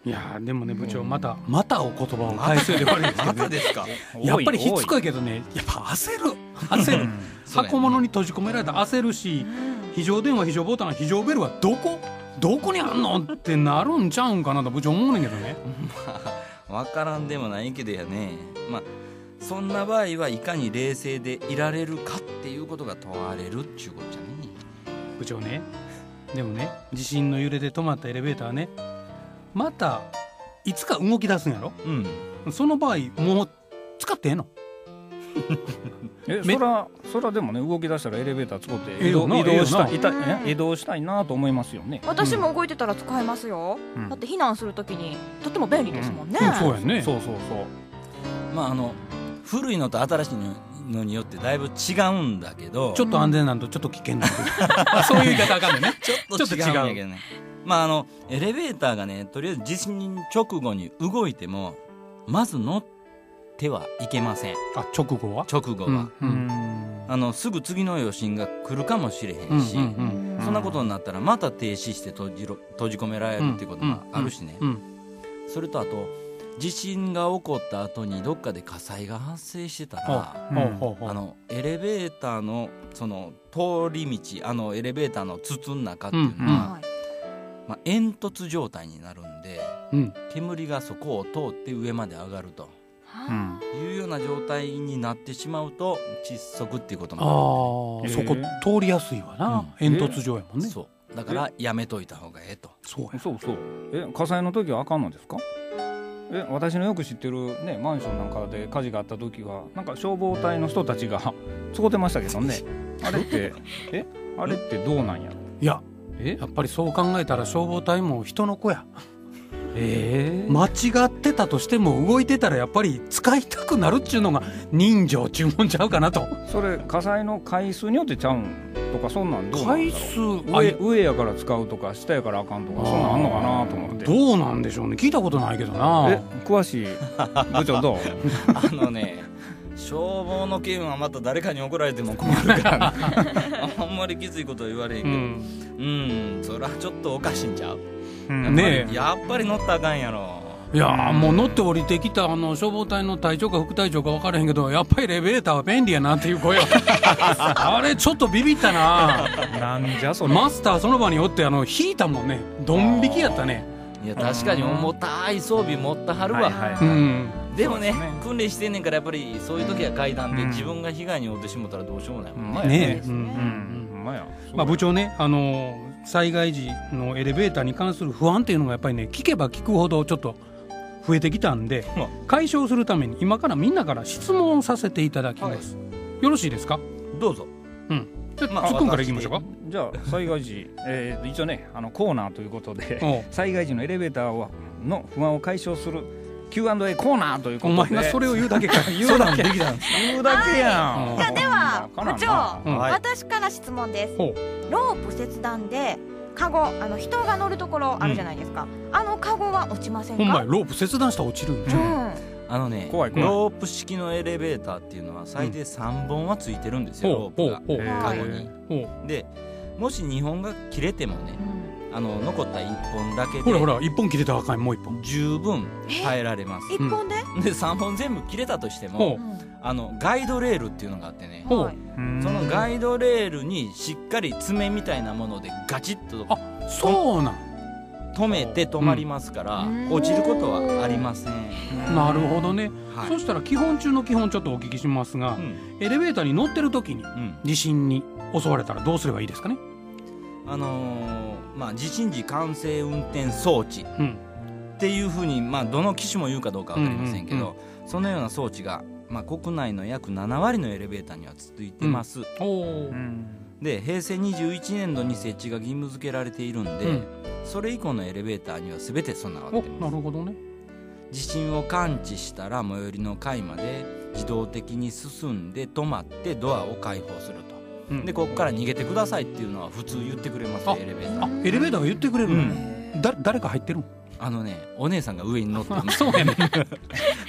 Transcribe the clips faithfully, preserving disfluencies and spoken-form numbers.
いやでもね部長またまたお言葉を返すようで悪いですけど、ね、 またですかやっぱりしつこいけどねやっぱ焦る焦る箱物に閉じ込められたら焦るし、非常電話非常ボタン非常ベルはどこどこにあんのってなるんちゃうんかなと部長思うねんけどね。 まあ分からんでもないけどやね。まあそんな場合はいかに冷静でいられるかっていうことが問われるっちゅうことじゃね。 部長ね、でもね地震の揺れで止まったエレベーターねまたいつか動き出すんやろ、うん、その場合もう使ってええのえそらそらでもね動き出したらエレベーター使って移動、移動したいたえ移動したいなと思いますよね。 私も動いてたら使えますよ、うん、だって避難するときにとっても便利ですもんね、 うん、そうやね。 そうそうそう。 まああの古いのと新しいのによってだいぶ違うんだけど、 ちょっと安全なんとちょっと危険なんでそういう言い方あかんねんね。 ちょっと違うんやけどね。まああのエレベーターがねとりあえず地震直後に動いてもまず乗ってはいけません。 あ直後は直後は、うんうん、あのすぐ次の余震が来るかもしれへんし、うんうんうん、そんなことになったらまた停止して閉じろ閉じ込められるっていうこともあるしね、うんうんうん、それとあと地震が起こった後にどっかで火災が発生してたら、うん、あのエレベーターのその通り道あのエレベーターの筒の中っていうのは、うんうんまあ、煙突状態になるんで、うん、煙がそこを通って上まで上がると、うん、いうような状態になってしまうと窒息っていうこともあるんで、あそこ通りやすいわな、うん、煙突状やもんね。 そうだからやめといた方がええと。 そうそうそう。え火災の時はあかんのですか。え私のよく知ってる、ね、マンションなんかで火事があった時はなんか消防隊の人たちが使ってましたけどね。あれってえあれってどうなんや。 いやえやっぱりそう考えたら消防隊も人の子や。えー、間違ってたとしても動いてたらやっぱり使いたくなるっちゅうのが人情注文ちゃうかなと。 それ火災の回数によってちゃうんとかそんなんどうなんだろう。 回数上, 上やから使うとか下やからあかんとかそんなんあんのかなと思って。 どうなんでしょうね聞いたことないけどな。 え詳しい部長どうあのね消防の件はまた誰かに怒られても困るから、ね、あんまりきついことは言われへんけど、うん、うん、それはちょっとおかしいんちゃう、うん、ねえやっぱり乗ったらあかんやろ。 いやもう乗って降りてきたあの消防隊の隊長か副隊長か分からへんけどやっぱりエレベーターは便利やなっていう声はあれちょっとビビったな。 なんじゃそれ。 マスターその場におってあの引いたもんね。ドン引きやったね。 いや確かに重たい装備持ったはるわ、はいはいはい、うんでも ね, ね訓練してんねんからやっぱりそういう時は階段で、うん、自分が被害に遭ってしもたらどうしようもないもんね。 ねえ、うんうんまあ、まあ部長ねあの災害時のエレベーターに関する不安っていうのがやっぱりね聞けば聞くほどちょっと増えてきたんで、まあ、解消するために今からみんなから質問をさせていただきます、はい、よろしいですか。 どうぞ。 うんじゃあ、まあ、つっくんからいきましょうか。 じゃあ災害時、えー、一応ねあのコーナーということで災害時のエレベーターの不安を解消する キューアンドエー コーナーということで。 お前がそれを言うだけか言うだけ言うだけやん。 じゃあでは部長、うん、私から質問です。ロープ切断でカゴあの人が乗るところあるじゃないですか、うん、あのカゴは落ちませんか。 ほんまやロープ切断したら落ちるんじゃ、うんあのね、怖い怖いロープ式のエレベーターっていうのは最低さんぼんはついてるんですよ、うん、ロープがカゴに。でもしにほんが切れてもね、うん、あの残ったいっぽんだけでほらほらいっぽん切れたらあかんもういっぽん十分耐えられます。 いっぽんで、 うん、でさんぼん全部切れたとしても、あのガイドレールっていうのがあってね、そのガイドレールにしっかり爪みたいなものでガチッとあそうなん止めて止まりますから、うん、落ちることはありません。 なるほどね、はい、そしたら基本中の基本ちょっとお聞きしますが、うん、エレベーターに乗ってる時に、うん、地震に襲われたらどうすればいいですかね。 あのーまあ、地震時管制運転装置っていうふうに、まあ、どの機種も言うかどうか分かりませんけど、うんうんうん、そのような装置が、まあ、国内の約ななわりのエレベーターには続いてます、うんおうんでへいせいにじゅういちねんどに設置が義務付けられているんで、うん、それ以降のエレベーターには全て備わっています。 なるほどね。 地震を感知したら最寄りの階まで自動的に進んで止まってドアを開放すると、うん、でここから逃げてくださいっていうのは普通言ってくれますよエレベーター。 あエレベーターが言ってくれるの、うん、だ誰か入ってるの。 あのねお姉さんが上に乗ってるそうやね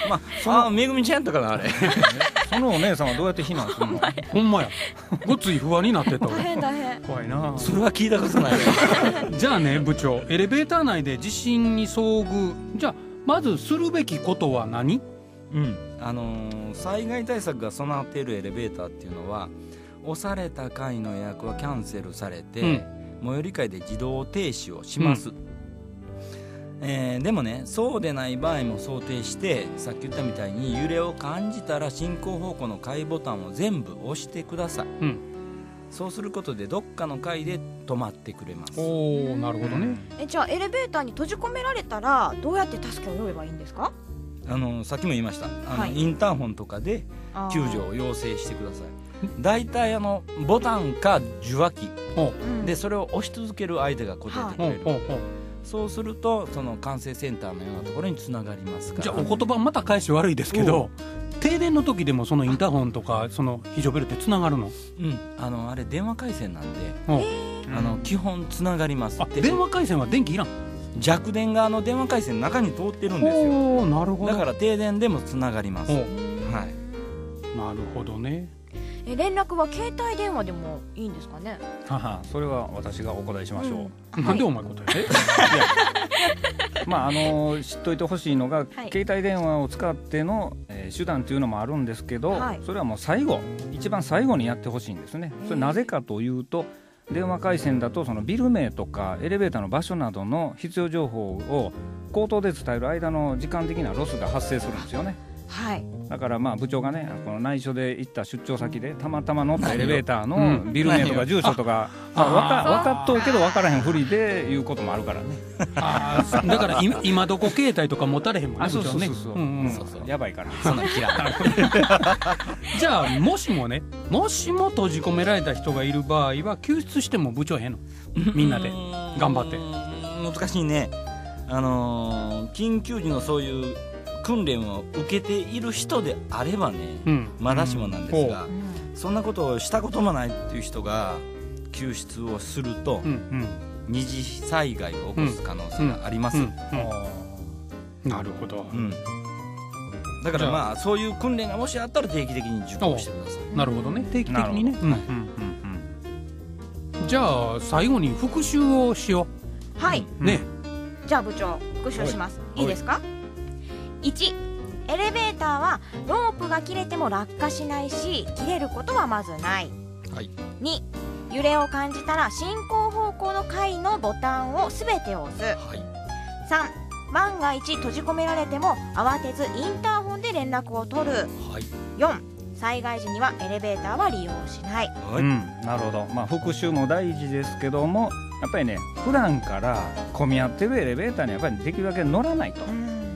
まあ、あめぐみちゃんとかなあれそのお姉さんはどうやって避難するの？ ほんまやごっつい不安になってた大変大変。 怖いな。 それは聞いたことないじゃあね部長、エレベーター内で地震に遭遇、じゃあまずするべきことは何？ うんあのー、災害対策が備わっているエレベーターっていうのは、押された階の予約はキャンセルされて、うん、最寄り階で自動停止をします、うんえー、でもね、そうでない場合も想定して、さっき言ったみたいに揺れを感じたら進行方向の階ボタンを全部押してください、うん、そうすることでどっかの階で止まってくれます。 おー、なるほどね。 えじゃあエレベーターに閉じ込められたらどうやって助けを呼べばいいんですか？ あのさっきも言いました、あの、はい、インターホンとかで救助を要請してください。だいたいあのボタンか受話器でそれを押し続ける相手が答えてくれる、はあ、そうするとその管制センターのようなところにつながりますから。 じゃあお言葉また返し悪いですけど、停電の時でもそのインターホンとかその非常ベルってつながるの？ うんあのあれ電話回線なんで、あの基本つながります。 あ電話回線は電気いらん？ 弱電があの電話回線の中に通ってるんですよ。 おなるほど。 だから停電でもつながります。はい、 なるほどね。 え連絡は携帯電話でもいいんですかね？ ははそれは私がお答えしましょう、 うん、なんでお前答え？えまああの知っといてほしいのが、はい、携帯電話を使っての、えー、手段というのもあるんですけど、はい、それはもう最後一番最後にやってほしいんですね。それなぜかというと、電話回線だとそのビル名とかエレベーターの場所などの必要情報を口頭で伝える間の時間的なロスが発生するんですよね。 はい、 だからまあ部長がね、この内緒で行った出張先でたまたま乗ったエレベーターのビル名とか住所とか、うん、ああ分かっとうけど分からへんふりで言うこともあるからね。 あだから今, 今どこ携帯とか持たれへんもんね。 そうそうそうそう、うんうん、そうそうやばいからそんな嫌じゃあもしもね、もしも閉じ込められた人がいる場合は救出しても部長へんの？みんなで頑張って。 難しいね。あのー、緊急時のそういう訓練を受けている人であればね、うん、まだしもなんですが、うん、そんなことをしたこともないっていう人が救出をすると、うんうん、二次災害を起こす可能性があります、うんうんうん、なるほど、うん、 だからまあそういう訓練がもしあったら定期的に受講してください。 なるほどね、定期的にね、うんうんうん、じゃあ最後に復習をしよう。はい、 ね、 じゃあ部長復習します。いいですか？いちエレベーターはロープが切れても落下しないし切れることはまずない、はい、に揺れを感じたら進行方向の階のボタンをすべて押す、はい、さん万が一閉じ込められても慌てずインターホンで連絡を取る、はい、よん災害時にはエレベーターは利用しない、 はい、うん、なるほど、まあ、復習も大事ですけどもやっぱりね、普段から混み合ってるエレベーターにやっぱりできるだけ乗らないと、うん、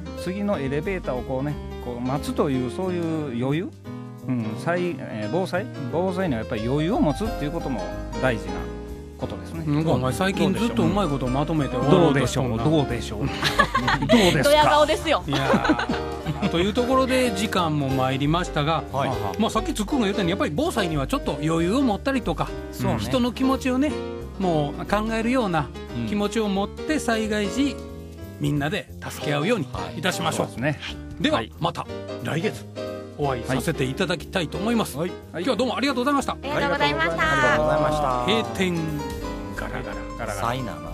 次のエレベーターをこうねこう待つというそういう余裕、うん、災えー、防災防災にはやっぱり余裕を持つっていうことも大事なことですね。 なんかお前最近ずっとうまいことをまとめてどうでしょうどうでしょうどうですか。 ドヤ顔ですよ。 いやというところで時間も参りましたが、はい、まあ、さっきつっくんが言ったようにやっぱり防災にはちょっと余裕を持ったりとか、そうね、人の気持ちをねもう考えるような気持ちを持って災害時みんなで助け合うようにいたしましょう、はい、で, ねはい、では、はい、また来月お会いさせていただきたいと思います、はいはい、今日はどうもありがとうございました。 ありがとうございました。 ありがとうございました。 閉店ガラガラガラガラ。 さいなら